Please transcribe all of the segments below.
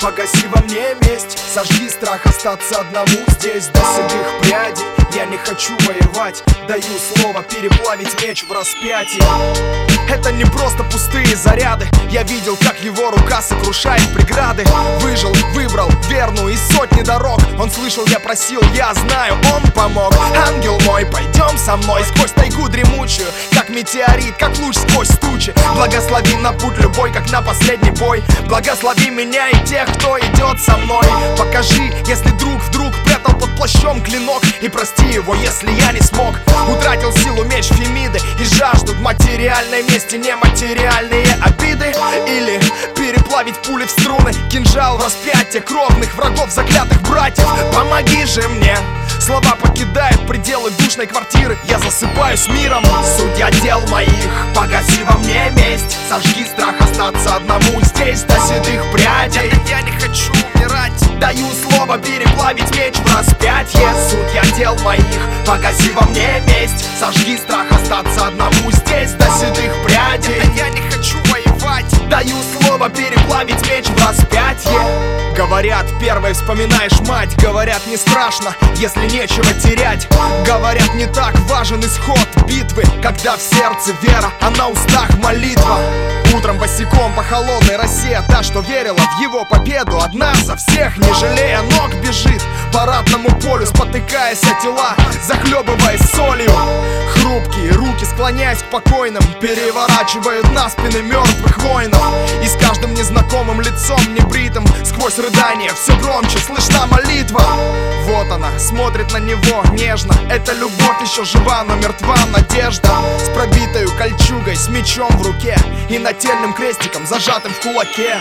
погаси во мне месть. Сожги страх остаться одному здесь до седых прядей. Я не хочу воевать, даю слово переплавить меч в распятии. Это не просто пустые заряды. Я видел, как его рука сокрушает преграды. Выжил, выбрал верную из сотни дорог. Он слышал, я просил, я знаю, он помог. Ангел мой, пойдем со мной сквозь тайгу дремучую, как метеорит, как луч сквозь тучи. Благослови на путь любой, как на последний бой. Благослови меня и тех, кто идет со мной. Покажи, если друг вдруг прятал под плащом клинок, и прости его, если я не смог. Утратил силу меч Фемиды и жаждут материальной мести нематериальные обиды. Или переплавить пули в струны, кинжал в распятие кровных врагов, заклятых братьев. Помоги же мне. Слова покидают пределы душной квартиры. Я засыпаюсь миром. Судья дел моих, погаси во мне месть. Сожги страх остаться одному здесь до седых прядей. Я не хочу умирать. Даю слово переплавить меч в распятье. Судья дел моих, погаси во мне месть. Сожги страх остаться одному здесь до седых прядей. Я не хочу воевать. Даю слово переплавить меч в распятье. Говорят, первой вспоминаешь мать. Говорят, не страшно, если нечего терять. Говорят, не так важен исход битвы, когда в сердце вера, а на устах молитва. Утром босиком по холодной росе та, что верила в его победу, одна за всех, не жалея ног, бежит по ратному полю, спотыкаясь о тела, захлебываясь солью. Хрупкие руки, склоняясь к покойным, переворачивают на спины мертвых воинов. И с каждым незнакомым лицом небритым, сквозь рыдания все громче слышна молитва. Вот она, смотрит на него нежно. Эта любовь еще жива, но мертва надежда. С пробитою кольчугой, с мечом в руке и нательным крестиком, зажатым в кулаке.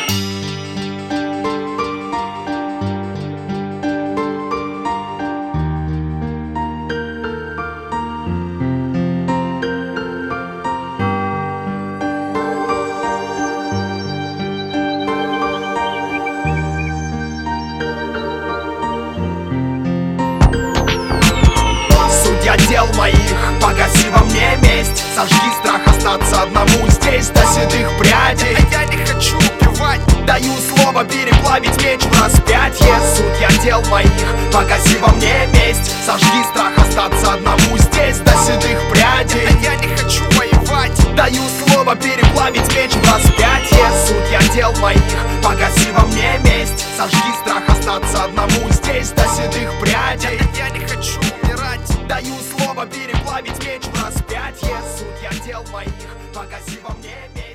Дел моих, погаси во мне месть. Сожги страх остаться одному здесь до седых прядей. Я не хочу убивать. Даю слово переплавить меч в распятье. Судья дел моих, погаси во мне месть. Сожги страх остаться одному здесь до седых прядей. Я не хочу воевать. Даю слово переплавить меч в распятье. Судья дел моих, погаси во мне месть. Сожги страх остаться одному здесь до седых прядей. Я не хочу умирать. Даю слово переплавить меч в распятье. Судья дел моих, погаси во мне месть.